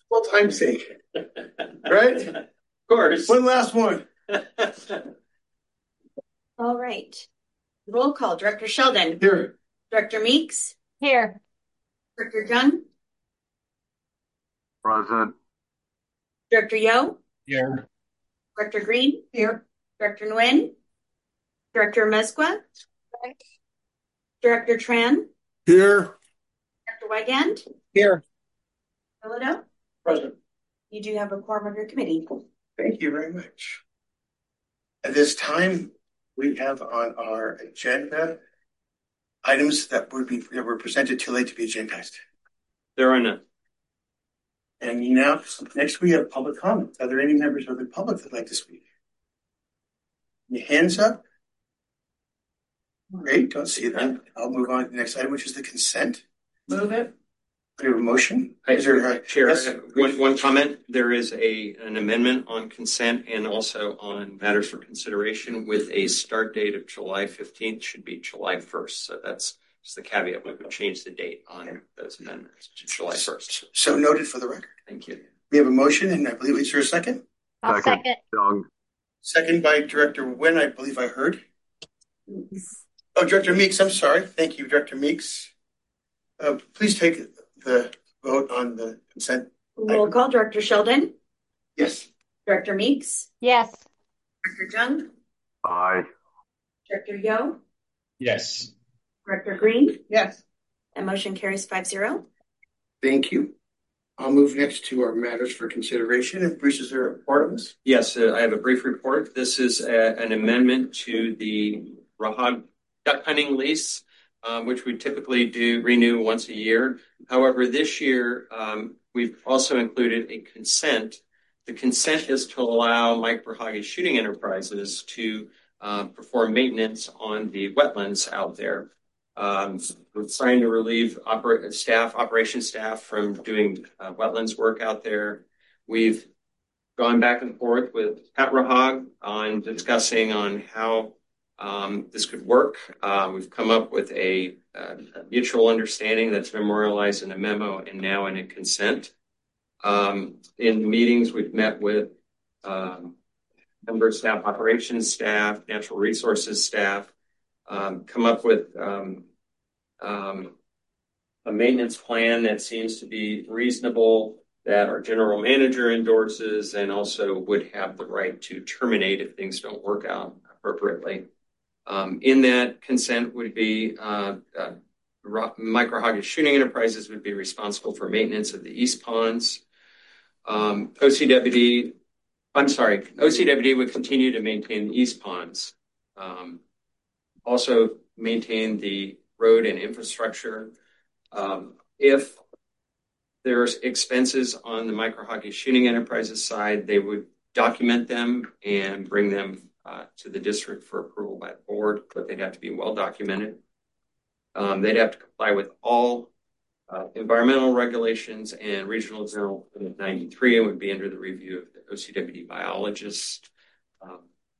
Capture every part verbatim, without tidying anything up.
Well, time's sake. Right? Of course. One last one. All right. Roll call. Director Sheldon. Here. Director Meeks. Here. Director Jung. Present. Director Yo. Here. Director Green. Here. Director Nguyen. Director Mesqua. Director Tran. Here. Director Wigand. Here. Philadelphia. Present. You do have a quorum of your committee. Thank you very much. At this time, we have on our agenda items that would be that were presented too late to be agendized. There are none. And now, next we have public comment. Are there any members of the public that would like to speak? Any hands up? Great, don't see that. I'll move on to the next item, which is the consent. Move it. Do you have a motion? I, Is there a, Chair, yes? one, one comment. There is a an amendment on consent and also on matters for consideration with a start date of July fifteenth, should be July first. So that's just the caveat. We would change the date on those amendments to July first. So noted for the record. Thank you. We have a motion, and I believe it's your second. I'll Second. second. Young. Second by Director Nguyen, I believe I heard. Oh, Director Meeks, I'm sorry. Thank you, Director Meeks. Uh, please take the vote on the consent. Roll call. Director Sheldon. Yes. Director Meeks. Yes. Director Jung. Aye. Director Yo. Yes. Director Green. Yes. That motion carries five zero. Thank you. I'll move next to our matters for consideration. And Bruce, is there a report on this? Yes, uh, I have a brief report. This is a, an amendment to the Rahog duck hunting lease, um, which we typically do renew once a year. However, this year, um, we've also included a consent. The consent is to allow Mike Rahagi Shooting Enterprises to uh, perform maintenance on the wetlands out there. Um, we're trying to relieve oper- staff, operations staff from doing uh, wetlands work out there. We've gone back and forth with Pat Rahag on discussing on how um, this could work. Uh, we've come up with a, uh, a mutual understanding that's memorialized in a memo and now in a consent. Um, in meetings, we've met with um, member staff, operations staff, natural resources staff, um, come up with um, um, a maintenance plan that seems to be reasonable, that our general manager endorses, and also would have the right to terminate if things don't work out appropriately. Um, in that consent would be uh, uh, Mike Rahagi Shooting Enterprises would be responsible for maintenance of the East Ponds. Um, O C W D, I'm sorry, O C W D would continue to maintain the East Ponds. Um, also maintain the road and infrastructure. Um, if there's expenses on the Mike Rahagi Shooting Enterprises side, they would document them and bring them uh, to the district for approval by the board, but they'd have to be well documented. Um, they'd have to comply with all uh, environmental regulations and regional general ninety-three, and would be under the review of the O C W D biologist. Um,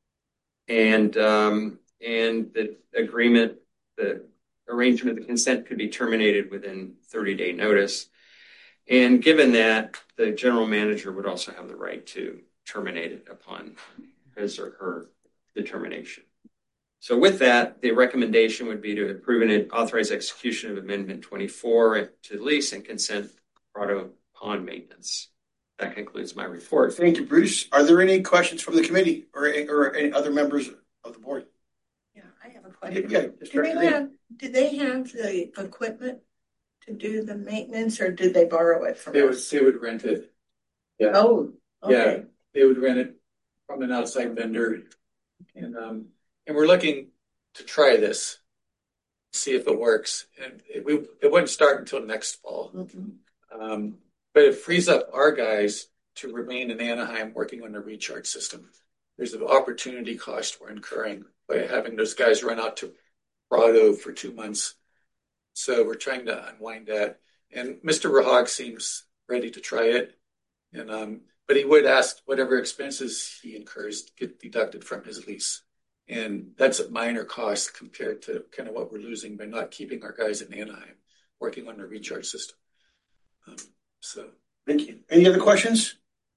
and um, and the agreement, the arrangement, the consent could be terminated within thirty day notice. And given that, the general manager would also have the right to terminate it upon his or her determination. So with that, the recommendation would be to approve and authorize execution of Amendment twenty-four to the lease and consent Prado Pond maintenance. That concludes my report. Thank you, Bruce. Are there any questions from the committee or, or any other members of the board? Yeah, I have a question. Yeah, do, they have, do they have the equipment to do the maintenance, or did they borrow it from they us? Would, they would rent it. Yeah. Oh, okay. Yeah, they would rent it from an outside vendor. And um, and we're looking to try this, see if it works. And it, we, it wouldn't start until next fall. Mm-hmm. Um, but it frees up our guys to remain in Anaheim working on the recharge system. There's an opportunity cost we're incurring by having those guys run out to Prado for two months. So we're trying to unwind that. And Mister Rahag seems ready to try it. And um, but he would ask whatever expenses he incurs get deducted from his lease. And that's a minor cost compared to kind of what we're losing by not keeping our guys in Anaheim working on the recharge system. Um, so Thank you. Any other questions?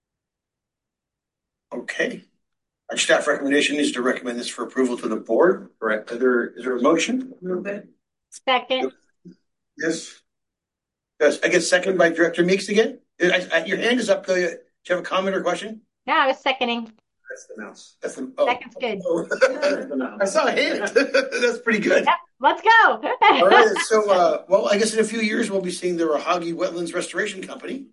Okay. Our staff recommendation is to recommend this for approval to the board. Correct. Is there, is there a motion? Move it. Second. Yes. Yes, I guess second by Director Meeks again. I, I, your hand is up. Do you, do you have a comment or question? No, I was seconding. That's the mouse. That's the oh. Second's good. Oh. I saw a hand. That's pretty good. Yep, let's go. All right. So, uh, well, I guess in a few years we'll be seeing the Rahagi Wetlands Restoration Company.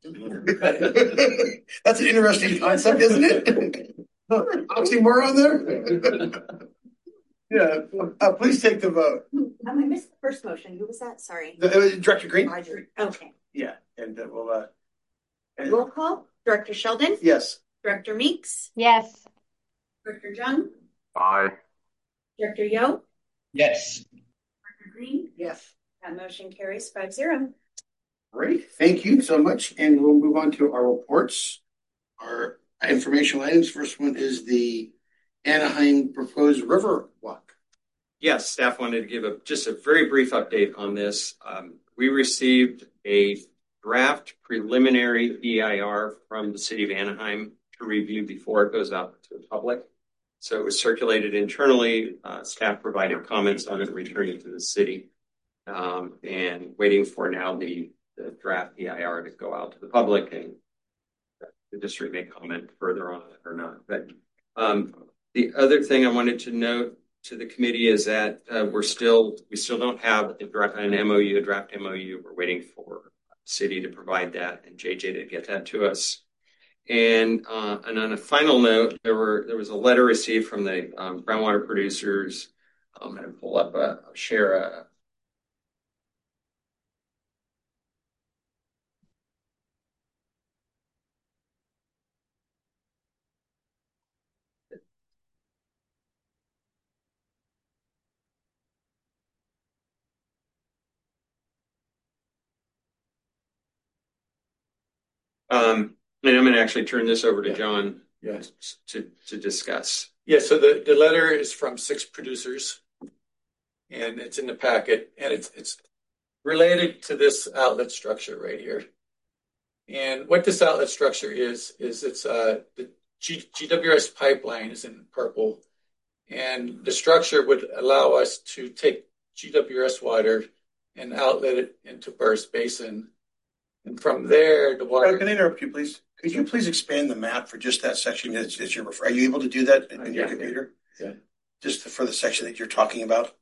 That's an interesting concept, isn't it? Oxymoron there. Yeah. Uh, please take the vote. I missed the first motion. Who was that? Sorry. The, uh, Director Green. Okay. Yeah, and uh, we'll. Uh, and, Roll call. Director Sheldon. yes. Director Meeks. Yes. Director Jung. Aye. Director Yo. Yes. Director Green. Yes. That motion carries five zero. Great. Thank you so much. And we'll move on to our reports. Our informational items. First one is the Anaheim proposed river walk. Yes, staff wanted to give a just a very brief update on this. Um, we received a draft preliminary E I R from the city of Anaheim to review before it goes out to the public. So it was circulated internally. Uh, staff provided comments on it, returning to the city, um, and waiting for now the, the draft E I R to go out to the public, and the district may comment further on it or not. But um, the other thing I wanted to note to the committee is that uh, we're still we still don't have a draft, an M O U, a draft M O U. We're waiting for the city to provide that and J J to get that to us. And uh, and on a final note, there were there was a letter received from the um, groundwater producers. I'm going to pull up a share a. Um, and I'm going to actually turn this over to John Yeah. to, to discuss. Yeah, so the, the letter is from six producers, and it's in the packet, and it's it's related to this outlet structure right here. And what this outlet structure is, is it's uh, the G, GWS pipeline is in purple, and the structure would allow us to take G W S water and outlet it into Burris Basin. And from there, the water... Can I interrupt you, please? Could you please expand the map for just that section that, that you're referring? Are you able to do that in, in your yeah, computer? Yeah. Just for the section that you're talking about?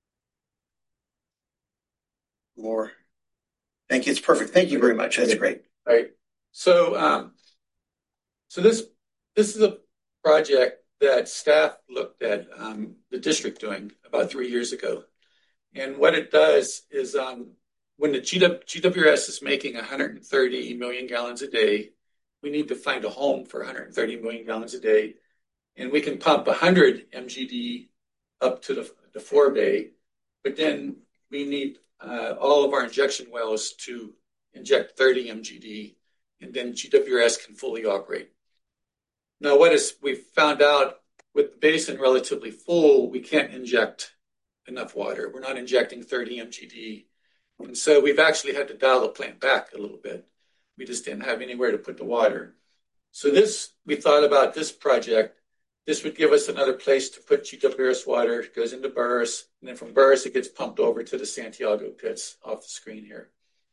More. Thank you. It's perfect. Thank you very much. That's great. All right. So, um, so this this is a project that staff looked at um, the district doing about three years ago. And what it does is um, when the G W S is making one hundred thirty million gallons a day, we need to find a home for one hundred thirty million gallons a day. And we can pump one hundred M G D up to the, the forebay, but then we need uh, all of our injection wells to inject thirty M G D, and then G W S can fully operate. Now, what is we found out with the basin relatively full, we can't inject enough water. We're not injecting thirty M G D. And so we've actually had to dial the plant back a little bit. We just didn't have anywhere to put the water. So this, we thought about this project. This would give us another place to put G W S water. It goes into Burris, and then from Burris, it gets pumped over to the Santiago pits off the screen here.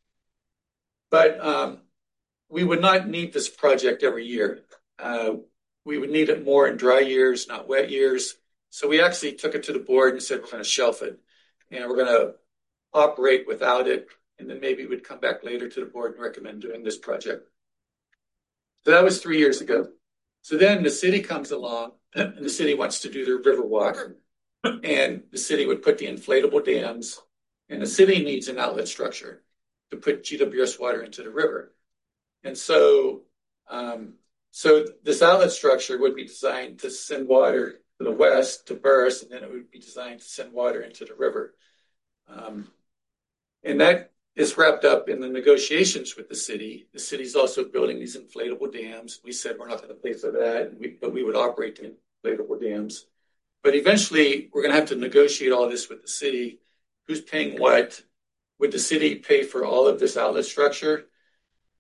But um, we would not need this project every year. Uh, we would need it more in dry years, not wet years. So we actually took it to the board and said, we're going to shelf it. And we're going to operate without it. And then maybe we'd come back later to the board and recommend doing this project. So that was three years ago. So then the city comes along, and the city wants to do their river walk. And the city would put the inflatable dams, and the city needs an outlet structure to put G W S water into the river. And so, um, so this outlet structure would be designed to send water to the west, to Burris, and then it would be designed to send water into the river. Um, and that is wrapped up in the negotiations with the city. The city's also building these inflatable dams. We said we're not going to pay for that, we, but we would operate the inflatable dams. But eventually, we're going to have to negotiate all this with the city. Who's paying what? Would the city pay for all of this outlet structure?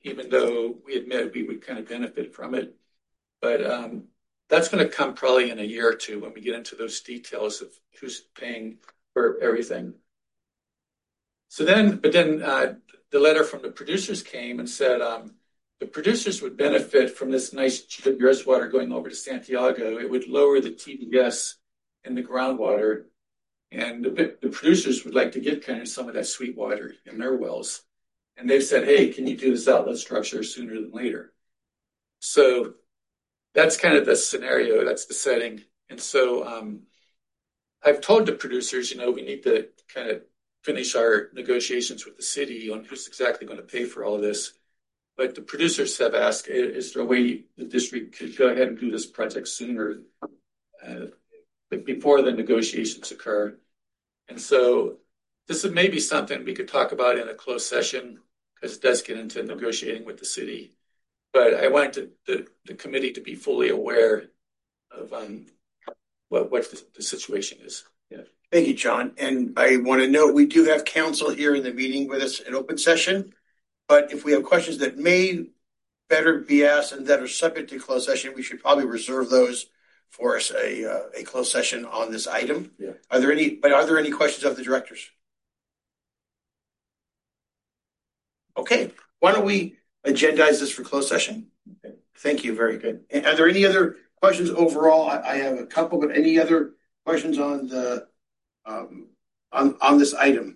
even though we admit we would kind of benefit from it. But um, that's going to come probably in a year or two when we get into those details of who's paying for everything. So then, but then uh, the letter from the producers came and said um, the producers would benefit from this nice G W S water going over to Santiago. It would lower the T D S in the groundwater. And the, the producers would like to get kind of some of that sweet water in their wells. And they've said, hey, can you do this outlet structure sooner than later? So that's kind of the scenario, that's the setting. And so um, I've told the producers, you know, we need to kind of finish our negotiations with the city on who's exactly going to pay for all of this. But the producers have asked, is there a way the district could go ahead and do this project sooner, uh, before the negotiations occur? And so this is maybe something we could talk about in a closed session, because it does get into negotiating with the city. But I wanted the, the committee to be fully aware of um, what, what the, the situation is. Yeah. Thank you, John. And I want to note we do have counsel here in the meeting with us in open session. But if we have questions that may better be asked and that are subject to closed session, we should probably reserve those for us a uh, a closed session on this item. Yeah. Are there any? But are there any questions of the directors? Okay. Why don't we agendize this for closed session? Okay. Thank you. Very good. And are there any other questions overall? I, I have a couple, but any other questions on the um, on on this item?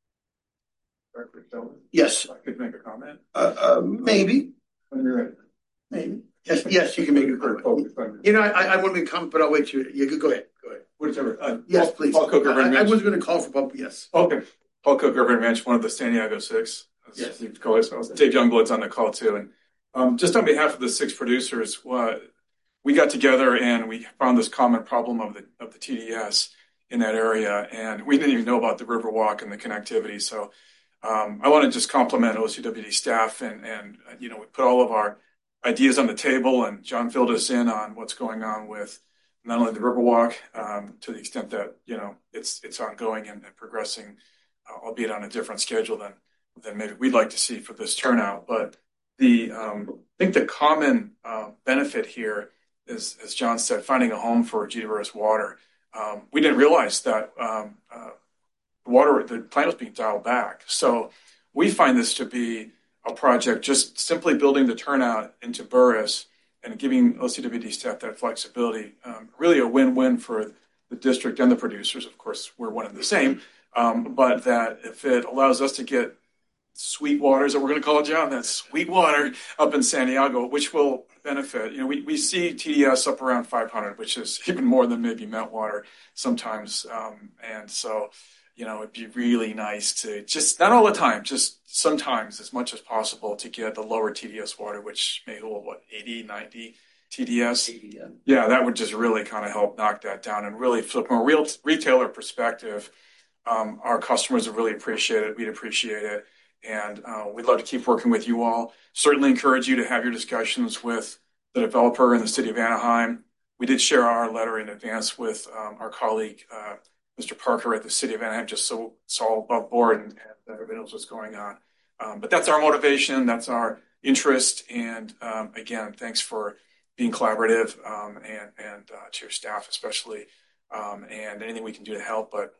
Yes. I could make a comment. Uh, uh, maybe. When you're ready. Maybe. Yes. Yes. You can make a comment. You know, I, I want to comment, but I'll wait you. You go ahead. Go ahead. Whichever. Uh, Yes, Paul, please. Paul Cook, Urban I, I Ranch. was going to call for public. Yes. Okay. Paul Cook, Urban Ranch, one of the San Diego Six. Yes. You call it. So Dave Youngblood's on the call too. And um, just on behalf of the six producers, uh, we got together and we found this common problem of the of the T D S in that area, and we didn't even know about the Riverwalk and the connectivity. So um, I want to just compliment O C W D staff, and and you know we put all of our ideas on the table, and John filled us in on what's going on with not only the Riverwalk, um, to the extent that you know it's it's ongoing and, and progressing, uh, albeit on a different schedule than than maybe we'd like to see for this turnout. But the um, I think the common uh, benefit here is, as John said, finding a home for G W S water. Um, we didn't realize that um, uh, the water, the plant was being dialed back. So we find this to be a project just simply building the turnout into Burris and giving O C W D staff that flexibility. Um, really a win-win for the district and the producers. Of course, we're one and the same, um, but that if it allows us to get sweet waters, that we're going to call it, John, that's sweet water up in Santiago, which will benefit. You know, we, we see T D S up around five hundred, which is even more than maybe Meltwater sometimes. Um, and so, you know, it'd be really nice to just, not all the time, just sometimes as much as possible to get the lower T D S water, which may hold, what, eighty, ninety T D S? eighty, yeah. Yeah, that would just really kind of help knock that down. And really, from a real retailer perspective, um, our customers would really appreciate it. We'd appreciate it. And uh, we'd love to keep working with you all. Certainly encourage you to have your discussions with the developer in the city of Anaheim. We did share our letter in advance with um, our colleague, uh, Mister Parker at the city of Anaheim, just so it's all above board and, and everybody knows what's going on. Um, but that's our motivation. That's our interest. And um, again, thanks for being collaborative um, and, and uh, to your staff especially, um, and anything we can do to help. But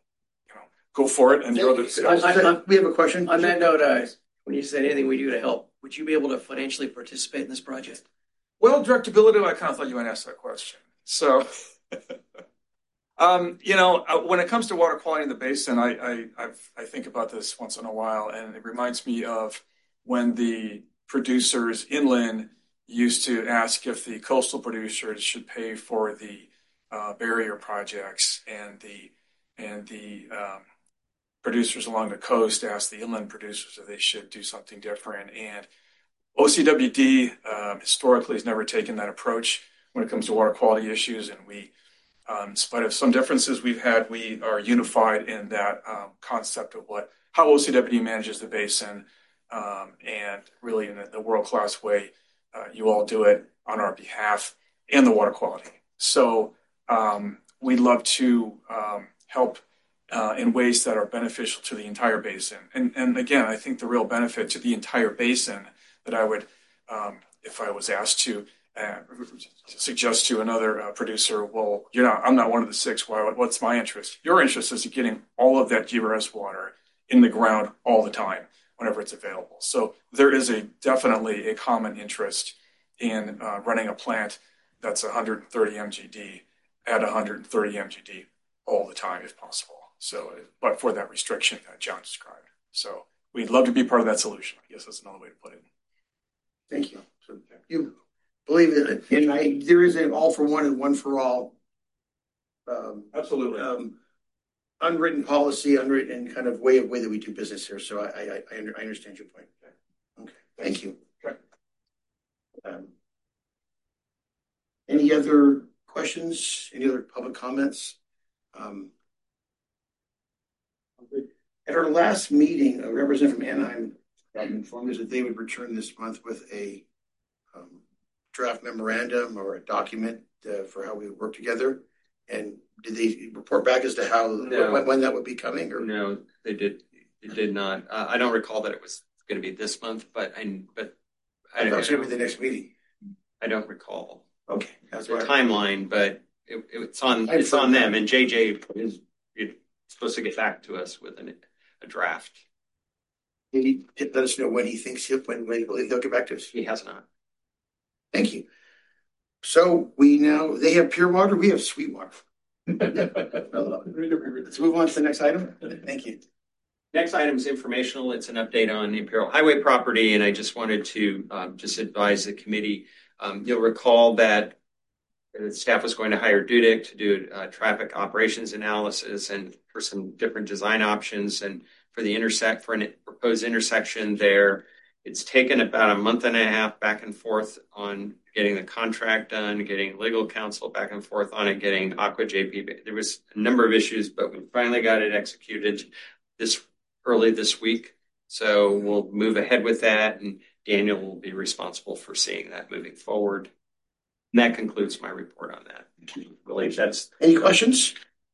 go for it, and your other. I, I, we have a question. On that note, uh, when you said anything we do to help, would you be able to financially participate in this project? Well, Director Bilodeau, I kind of thought you might ask that question. So, um, you know, when it comes to water quality in the basin, I, I, I've, I think about this once in a while, and it reminds me of when the producers inland used to ask if the coastal producers should pay for the uh, barrier projects, and the and the um, producers along the coast asked the inland producers if they should do something different. And O C W D um, historically has never taken that approach when it comes to water quality issues. And we, um, in spite of some differences we've had, we are unified in that um, concept of what how O C W D manages the basin, um, and really in the world-class way uh, you all do it on our behalf and the water quality. So um, we'd love to um, help Uh, in ways that are beneficial to the entire basin. And, and again, I think the real benefit to the entire basin, that I would, um, if I was asked to uh, suggest to another uh, producer, well, you know, I'm not one of the six. Why? What's my interest? Your interest is getting all of that G R S water in the ground all the time whenever it's available. So there is a definitely a common interest in uh, running a plant that's one hundred thirty M G D at one hundred thirty M G D all the time if possible. So, but for that restriction that John described. So we'd love to be part of that solution. I guess that's another way to put it. Thank you. So you believe in it, and I, there is an all for one and one for all. Um, Absolutely. Um, unwritten policy, unwritten kind of way of way that we do business here. So I I, I, under, I understand your point. Okay, thank you. Okay. Um, any other questions? Any other public comments? Um, at our last meeting, a representative from Anaheim informed us that they would return this month with a um, draft memorandum or a document uh, for how we would work together. And did they report back as to how No. when, when that would be coming? Or No, they did. They did not. Uh, I don't recall that it was going to be this month, but I but I, I thought it was going to be the next meeting. I don't recall Okay, that's the why. timeline, but it, it's on I've it's on heard them. that. And J J is supposed to get back to us with an, a draft. Did he let us know when he thinks he'll when when he believes they'll get back to us? He has not. Thank you. So we now they have pure water. We have sweet water. Let's move on to the next item. Thank you. Next item is informational. It's an update on Imperial Highway property, and I just wanted to um, just advise the committee. Um, you'll recall that the staff was going to hire Dudick to do uh, traffic operations analysis and for some different design options, and for the intersect for a proposed intersection there. It's taken about a month and a half back and forth on getting the contract done, getting legal counsel back and forth on it, getting Aqua J P. There was a number of issues, but we finally got it executed this early this week. So we'll move ahead with that, and Daniel will be responsible for seeing that moving forward. And that concludes my report on that. I believe that's Any questions?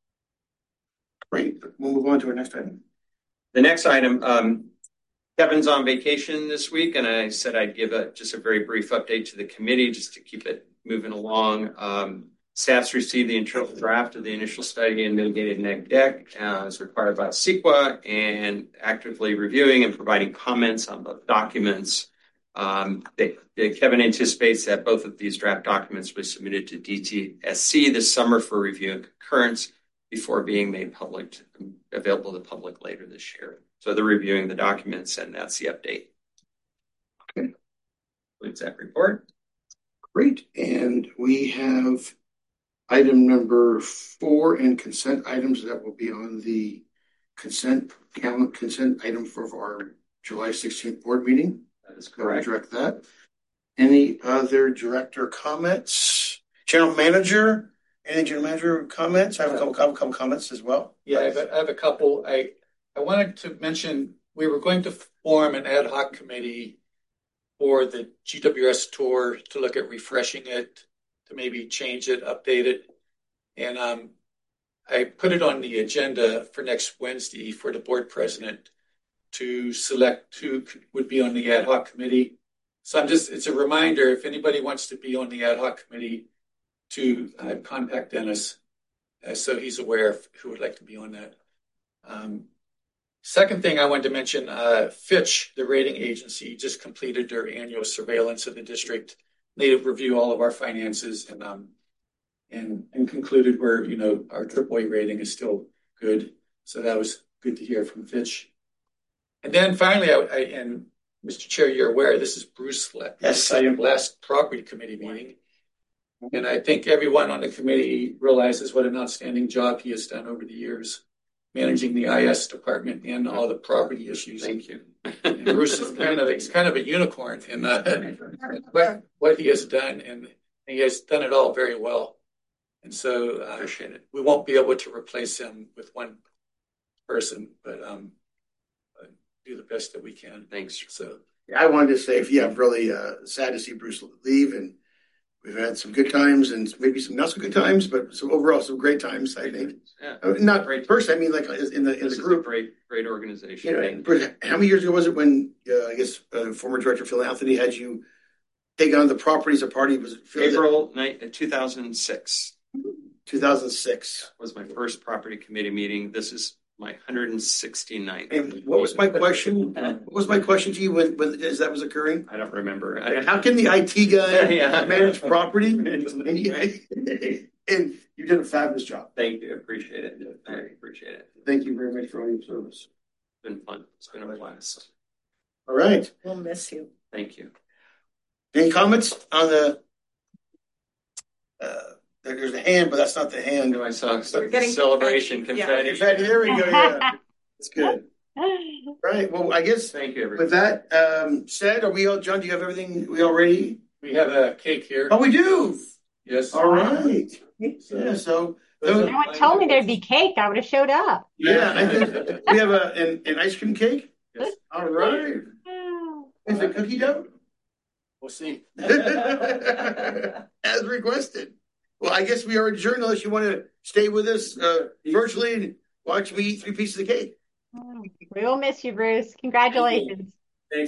Great. We'll move on to our next item. the next item. Um, Kevin's on vacation this week, and I said I'd give a just a very brief update to the committee just to keep it moving along. Um, staff's received the internal draft of the initial study and mitigated neg deck uh, as required by C E Q A, and actively reviewing and providing comments on the documents. Um, they, they, Kevin anticipates that both of these draft documents will be submitted to D T S C this summer for review and concurrence before being made public, to, available to the public later this year. So they're reviewing the documents, and that's the update. Okay. Concludes that report. Great. And we have item number four and consent items that will be on the consent calendar, consent item for our July sixteenth board meeting. That is Correct. correct. Direct that. Any other director comments? General manager? Any general manager comments? I have a couple, couple, couple comments as well. Yeah, I have, a, I have a couple. I I wanted to mention we were going to form an ad hoc committee for the G W S tour to look at refreshing it, to maybe change it, update it. And um, I put it on the agenda for next Wednesday for the board president to select who would be on the ad hoc committee. So I'm just, it's a reminder, if anybody wants to be on the ad hoc committee, to uh, contact Dennis uh, so he's aware of who would like to be on that. Um, second thing I wanted to mention, uh, Fitch, the rating agency, just completed their annual surveillance of the district. They review all of our finances and um, and and concluded where, you know, our triple A rating is still good. So that was good to hear from Fitch. And then finally, I, I and Mister Chair, you're aware this is Bruce Yes. last property committee meeting. And I think everyone on the committee realizes what an outstanding job he has done over the years, managing the I S department and all the property issues. Thank you. And Bruce is kind of he's kind of a unicorn in uh, what, what he has done, and he has done it all very well. And so uh, Appreciate it. we won't be able to replace him with one person, but um, do the best that we can. Thanks. So I wanted to say, yeah, I'm really uh, sad to see Bruce leave, and We've had some good times and maybe some not so good times, but some overall some great times, I think. Yeah. Uh, Not personally, I mean like in the in This the is a group. great, great You organization. know, but how many years ago was it when uh, I guess uh, former director Phil Anthony had you take on the properties of party? Was it Phil? April night, two thousand six two thousand six. was my first property committee meeting. This is my one hundred sixty-ninth. And what was my question? What was my question to you when, when as that was occurring? I don't remember. I, How can the I T guy Yeah. manage property? And you, and you did a fabulous job. Thank you. Appreciate it. I appreciate it. Thank you very much for all your service. It's been fun. It's been a blast. All right. We'll miss you. Thank you. Any comments on the? Uh, there- there's a hand, but that's not the hand. I saw We're getting celebration confetti. Yeah. confetti. Confetti, there we go. Yeah, that's good. Right. Well, I guess Thank you, everybody. with that um, said, are we all? John, do you have everything? We all ready? We have a cake here. Oh, we do. Yes. All right. So- Yeah. So. Those No one told me there'd be cake. I would have showed up. Yeah, I think we have a an, an ice cream cake. Yes. All right. Is it cookie dough? We'll see. As requested. Well, I guess we are adjourned unless you want to stay with us uh, virtually and watch me eat three pieces of cake. We will miss you, Bruce. Congratulations.